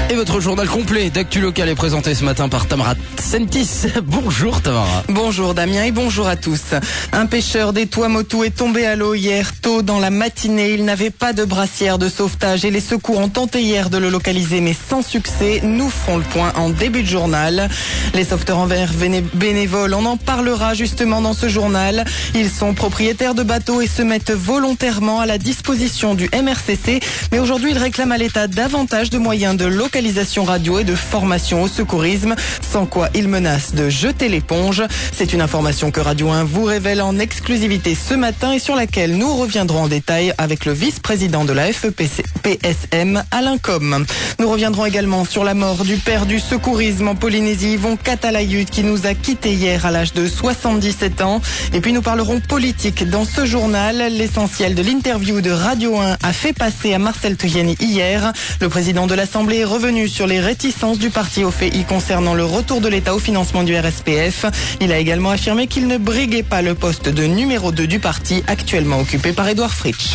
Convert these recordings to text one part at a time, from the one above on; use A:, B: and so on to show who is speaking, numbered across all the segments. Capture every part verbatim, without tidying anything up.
A: Et votre journal complet d'actu local est présenté ce matin par Tamara Sentis. Bonjour Tamara.
B: Bonjour Damien et bonjour à tous. Un pêcheur des Tuamotu est tombé à l'eau hier tôt dans la matinée. Il n'avait pas de brassière de sauvetage et les secours ont tenté hier de le localiser mais sans succès. Nous ferons le point en début de journal. Les sauveteurs en mer bénévoles, on en parlera justement dans ce journal. Ils sont propriétaires de bateaux et se mettent volontairement à la disposition du M R C C. Mais aujourd'hui, ils réclament à l'État davantage de moyens de localisation radio et de formation au secourisme, sans quoi ils menacent de jeter l'éponge. C'est une information que Radio un vous révèle en exclusivité ce matin et sur laquelle nous reviendrons en détail avec le vice-président de la F E P S M, Alain Com. Nous reviendrons également sur la mort du père du secourisme en Polynésie, Yvon Katalayut, qui nous a quittés hier à l'âge de soixante-dix-sept ans. Et puis nous parlerons politique dans ce journal. L'essentiel de l'interview de Radio un a fait passer à Marcel Teuieni hier. Le président de l'Assemblée est revenu sur les réticences du parti au F E I concernant le retour de l'État au financement du R S P F. Il a également affirmé qu'il ne briguait pas le poste de numéro deux du parti, actuellement occupé par Édouard Fritsch.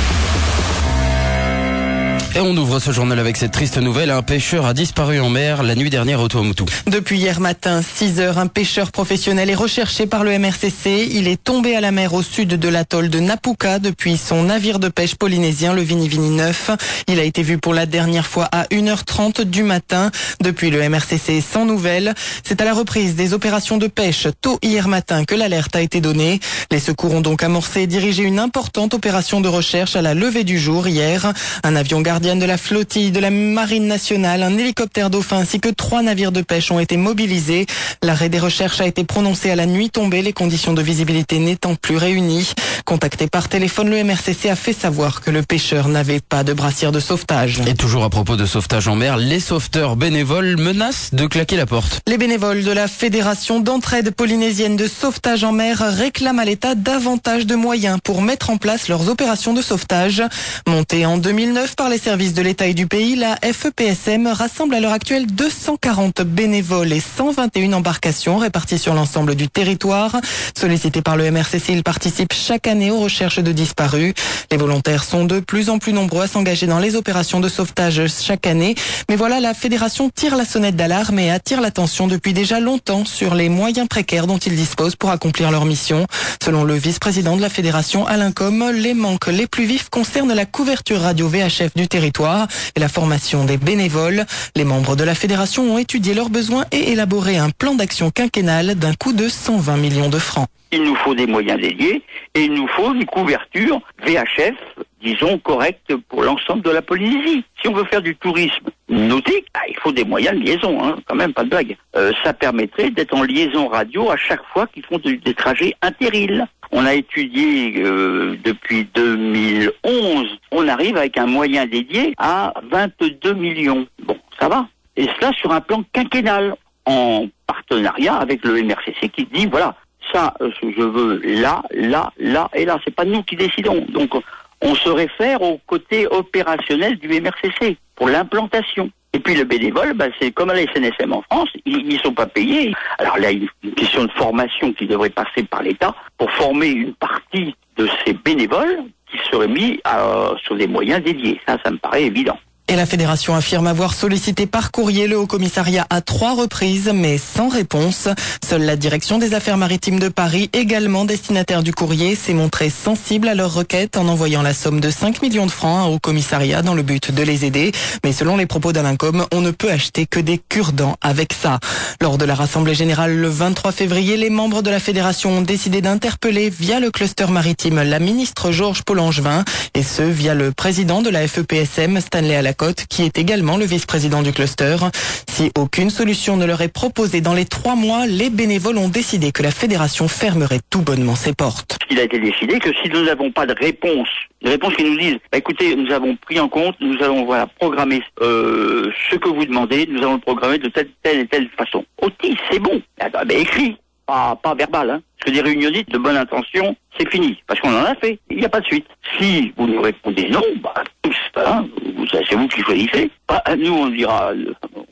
A: Et on ouvre ce journal avec cette triste nouvelle. Un pêcheur a disparu en mer la nuit dernière au Tuamotu.
B: Depuis hier matin, six heures, un pêcheur professionnel est recherché par le M R C C. Il est tombé à la mer au sud de l'atoll de Napuka depuis son navire de pêche polynésien, le Vini Vini neuf. Il a été vu pour la dernière fois à une heure trente du matin. Depuis, le M R C C sans nouvelles. C'est à la reprise des opérations de pêche tôt hier matin que l'alerte a été donnée. Les secours ont donc amorcé et dirigé une importante opération de recherche à la levée du jour hier. Un avion gardien de la flottille de la Marine nationale, un hélicoptère Dauphin ainsi que trois navires de pêche ont été mobilisés. L'arrêt des recherches a été prononcé à la nuit tombée, les conditions de visibilité n'étant plus réunies. Contacté par téléphone, le M R C C a fait savoir que le pêcheur n'avait pas de brassière de sauvetage.
A: Et toujours à propos de sauvetage en mer, les sauveteurs bénévoles menacent de claquer la porte.
B: Les bénévoles de la Fédération d'entraide polynésienne de sauvetage en mer réclament à l'État davantage de moyens pour mettre en place leurs opérations de sauvetage. Montée en deux mille neuf par les services de l'État et du pays, la F E P S M rassemble à l'heure actuelle deux cent quarante bénévoles et cent vingt et une embarcations réparties sur l'ensemble du territoire. Sollicités par le M R C C, ils participent chaque année aux recherches de disparus. Les volontaires sont de plus en plus nombreux à s'engager dans les opérations de sauvetage chaque année. Mais voilà, la fédération tire la sonnette d'alarme et attire l'attention depuis déjà longtemps sur les moyens précaires dont ils disposent pour accomplir leur mission. Selon le vice-président de la fédération, Alain Com, les manques les plus vifs concernent la couverture radio V H F du territoire et la formation des bénévoles. Les membres de la fédération ont étudié leurs besoins et élaboré un plan d'action quinquennal d'un coût de cent vingt millions de francs.
C: Il nous faut des moyens dédiés et il nous faut une couverture V H F, disons, correcte pour l'ensemble de la Polynésie. Si on veut faire du tourisme nautique, bah, il faut des moyens de liaison, hein, quand même, pas de blague. Euh, ça permettrait d'être en liaison radio à chaque fois qu'ils font des trajets inter-îles. On a étudié euh, depuis deux mille onze, on arrive avec un moyen dédié à vingt-deux millions. Bon, ça va. Et cela sur un plan quinquennal, en partenariat avec le M R C C qui dit, voilà, ça, je veux là, là, là et là. C'est pas nous qui décidons. Donc, on se réfère au côté opérationnel du M R C C pour l'implantation. Et puis le bénévole, bah, c'est comme à la S N S M en France, ils ne sont pas payés. Alors là, il y a une question de formation qui devrait passer par l'État pour former une partie de ces bénévoles qui seraient mis à, sur des moyens dédiés. Ça, ça me paraît évident.
B: Et la fédération affirme avoir sollicité par courrier le Haut-Commissariat à trois reprises, mais sans réponse. Seule la direction des affaires maritimes de Paris, également destinataire du courrier, s'est montrée sensible à leur requête en envoyant la somme de cinq millions de francs au Haut-Commissariat dans le but de les aider. Mais selon les propos d'Alain Com, on ne peut acheter que des cure-dents avec ça. Lors de la Rassemblée générale le vingt-trois février, les membres de la fédération ont décidé d'interpeller via le cluster maritime la ministre Georges Paul-Angevin, et ce via le président de la F E P S M, Stanley Alacote, qui est également le vice-président du cluster. Si aucune solution ne leur est proposée dans les trois mois, les bénévoles ont décidé que la fédération fermerait tout bonnement ses portes.
C: Il a été décidé que si nous n'avons pas de réponse, de réponse qui nous disent, bah, écoutez, nous avons pris en compte, nous allons voilà, programmer euh, ce que vous demandez, nous allons le programmer de telle, telle et telle façon. Ok, c'est bon, bah, bah, écrit, pas, pas verbal. Hein. Parce que des réunionites de bonne intention, c'est fini, parce qu'on en a fait, il n'y a pas de suite. Si vous nous répondez non, bah, hein, c'est vous qui choisissez. Bah, nous, on dira,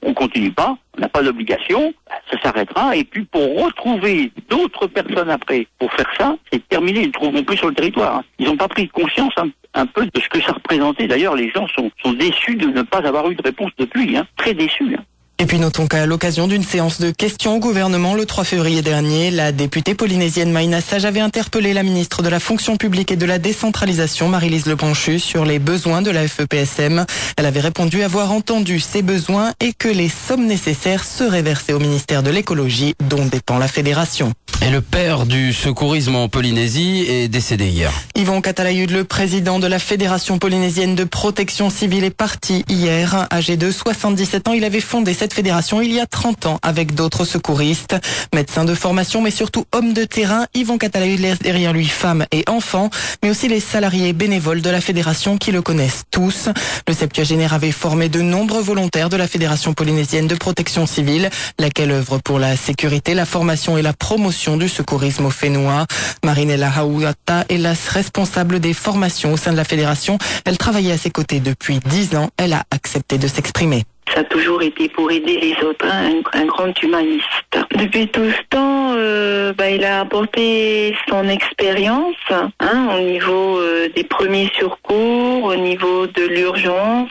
C: on continue pas, on n'a pas d'obligation, ça s'arrêtera. Et puis pour retrouver d'autres personnes après, pour faire ça, c'est terminé, ils ne trouveront plus sur le territoire. Ils n'ont pas pris conscience un, un peu de ce que ça représentait. D'ailleurs, les gens sont, sont déçus de ne pas avoir eu de réponse depuis, hein, très déçus. Hein.
B: Et puis notons qu'à l'occasion d'une séance de questions au gouvernement le trois février dernier, la députée polynésienne Maïna Sage avait interpellé la ministre de la fonction publique et de la décentralisation, Marie-Lise Lebranchu, sur les besoins de la F E P S M. Elle avait répondu avoir entendu ces besoins et que les sommes nécessaires seraient versées au ministère de l'écologie, dont dépend la fédération.
A: Et le père du secourisme en Polynésie est décédé hier.
B: Yvon Catalayud, le président de la Fédération polynésienne de protection civile, est parti hier. Âgé de soixante-dix-sept ans, il avait fondé cette fédération il y a trente ans avec d'autres secouristes. Médecin de formation, mais surtout homme de terrain, Yvon Catalayud laisse derrière lui femmes et enfants, mais aussi les salariés bénévoles de la fédération qui le connaissent tous. Le septuagénaire avait formé de nombreux volontaires de la Fédération polynésienne de protection civile, laquelle œuvre pour la sécurité, la formation et la promotion du secourisme au Fénois. Marinella Haouata est la responsable des formations au sein de la fédération. Elle travaillait à ses côtés depuis dix ans. Elle a accepté de s'exprimer.
D: Ça a toujours été pour aider les autres, hein, un, un grand humaniste. Depuis tout ce temps, euh, bah, il a apporté son expérience hein, au niveau euh, des premiers secours, au niveau de l'urgence,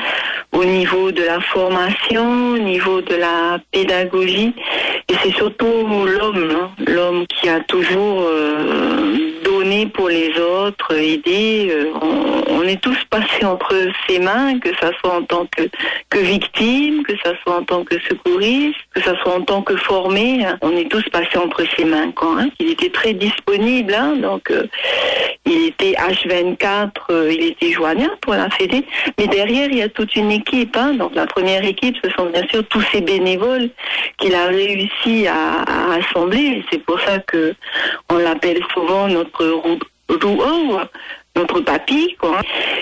D: au niveau de la formation, au niveau de la pédagogie. Et c'est surtout l'homme, hein, l'homme qui a toujours euh, donné pour les autres, aidé. Euh, on, on est tous passés entre ses mains, que ça soit en tant que, que victime, que ça soit en tant que secouriste, que ça soit en tant que formé. Hein. On est tous passés entre ses mains. Quoi, hein. Il était très disponible, hein, donc euh, il était H vingt-quatre, euh, il était joignable pour la Fédé. Mais derrière, il y a toute une équipe. Hein. Donc la première équipe, ce sont bien sûr tous ces bénévoles qu'il a réussi à, à rassembler. C'est pour ça que on l'appelle souvent notre rouhou, notre papy, quoi.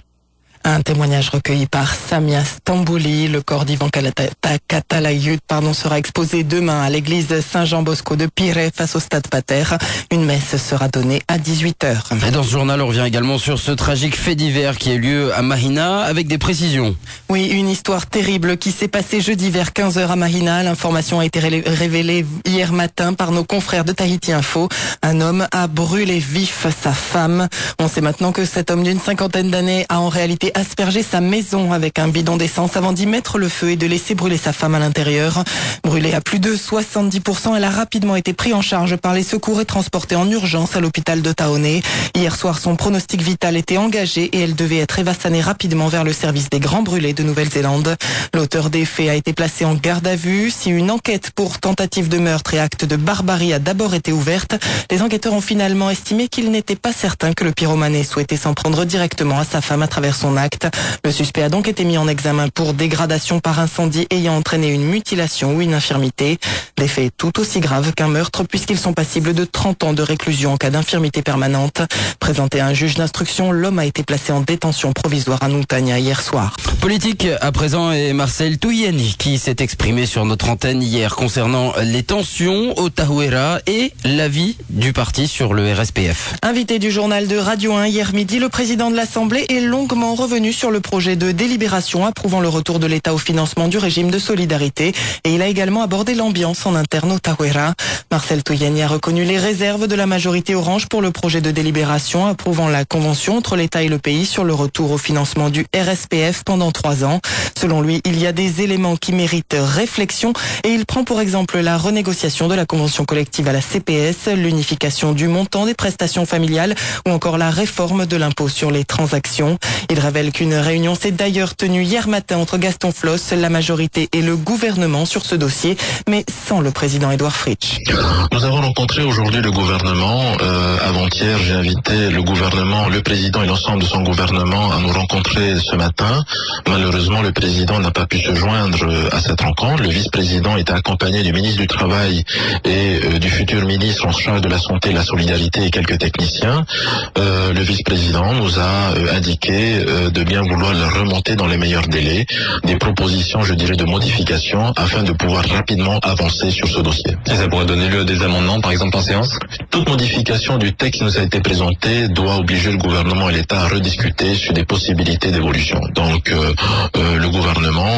B: Un témoignage recueilli par Samia Stambouli. Le corps d'Yvon Catalayud pardon, sera exposé demain à l'église Saint-Jean-Bosco de Piré face au stade Pater. Une messe sera donnée à dix-huit heures.
A: Et dans ce journal, on revient également sur ce tragique fait divers qui a eu lieu à Mahina avec des précisions.
B: Oui, une histoire terrible qui s'est passée jeudi vers quinze heures à Mahina. L'information a été révélée hier matin par nos confrères de Tahiti Info. Un homme a brûlé vif sa femme. On sait maintenant que cet homme d'une cinquantaine d'années a en réalité asperger sa maison avec un bidon d'essence avant d'y mettre le feu et de laisser brûler sa femme à l'intérieur. Brûlée à plus de soixante-dix pour cent, elle a rapidement été prise en charge par les secours et transportée en urgence à l'hôpital de Taoné. Hier soir, son pronostic vital était engagé et elle devait être évassanée rapidement vers le service des grands brûlés de Nouvelle-Zélande. L'auteur des faits a été placé en garde à vue. Si une enquête pour tentative de meurtre et acte de barbarie a d'abord été ouverte, les enquêteurs ont finalement estimé qu'il n'était pas certain que le pyromane ait souhaité s'en prendre directement à sa femme à travers son acte. Le suspect a donc été mis en examen pour dégradation par incendie ayant entraîné une mutilation ou une infirmité. Des faits tout aussi graves qu'un meurtre puisqu'ils sont passibles de trente ans de réclusion en cas d'infirmité permanente. Présenté à un juge d'instruction, l'homme a été placé en détention provisoire à Nuntagna hier soir.
A: Politique à présent et Marcel Touyani qui s'est exprimé sur notre antenne hier concernant les tensions au Tahuera et l'avis du parti sur le R S P F.
B: Invité du journal de Radio un hier midi, le président de l'Assemblée est longuement revenu sur le projet de délibération approuvant le retour de l'État au financement du régime de solidarité et il a également abordé l'ambiance en interne au Tahuera. Marcel Touyani a reconnu les réserves de la majorité orange pour le projet de délibération approuvant la convention entre l'État et le pays sur le retour au financement du R S P F pendant trois ans. Selon lui, il y a des éléments qui méritent réflexion et il prend pour exemple la renégociation de la convention collective à la C P S, l'unification du montant des prestations familiales ou encore la réforme de l'impôt sur les transactions. Il révèle qu'une réunion s'est d'ailleurs tenue hier matin entre Gaston Floss, la majorité et le gouvernement sur ce dossier, mais sans le président Édouard Fritsch.
E: Nous avons rencontré aujourd'hui le gouvernement. Euh, avant-hier, j'ai invité le gouvernement, le président et l'ensemble de son gouvernement à nous rencontrer ce matin. Malheureusement, le président n'a pas pu se joindre à cette rencontre. Le vice-président était accompagné du ministre du Travail et euh, du futur ministre en charge de la santé et de la solidarité et quelques techniciens. Euh, le vice-président nous a euh, indiqué euh, de bien vouloir leur remonter dans les meilleurs délais des propositions, je dirais, de modification afin de pouvoir rapidement avancer sur ce dossier.
F: Et ça pourrait donner lieu à des amendements, par exemple, en séance?
E: Toute modification du texte qui nous a été présenté doit obliger le gouvernement et l'État à rediscuter sur des possibilités d'évolution. Donc, euh, euh, le gouvernement aura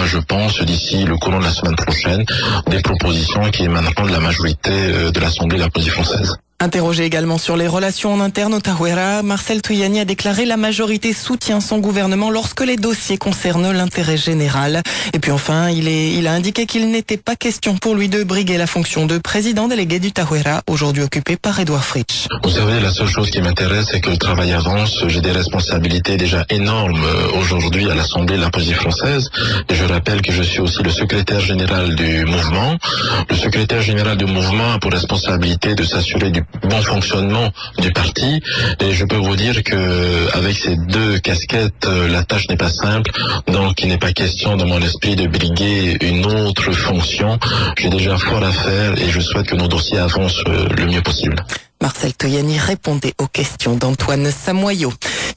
E: je pense, d'ici le courant de la semaine prochaine, des propositions qui émaneront de la majorité de l'Assemblée de la Polynésie française.
B: Interrogé également sur les relations en interne au Tahuera, Marcel Touyani a déclaré la majorité soutient son gouvernement lorsque les dossiers concernent l'intérêt général. Et puis enfin, il, est, il a indiqué qu'il n'était pas question pour lui de briguer la fonction de président délégué du Tahuera, aujourd'hui occupé par Edouard Fritsch.
E: Vous savez, la seule chose qui m'intéresse, c'est que le travail avance. J'ai des responsabilités déjà énormes aujourd'hui à l'Assemblée de la Polynésie française. Et je rappelle que je suis aussi le secrétaire général du mouvement. Le secrétaire général du mouvement a pour responsabilité de s'assurer du bon fonctionnement du parti, et je peux vous dire que avec ces deux casquettes, la tâche n'est pas simple, donc il n'est pas question dans mon esprit de briguer une autre fonction. J'ai déjà fort à faire et je souhaite que nos dossiers avancent le mieux possible.
B: Marcel Touyani répondait aux questions d'Antoine Samoyau.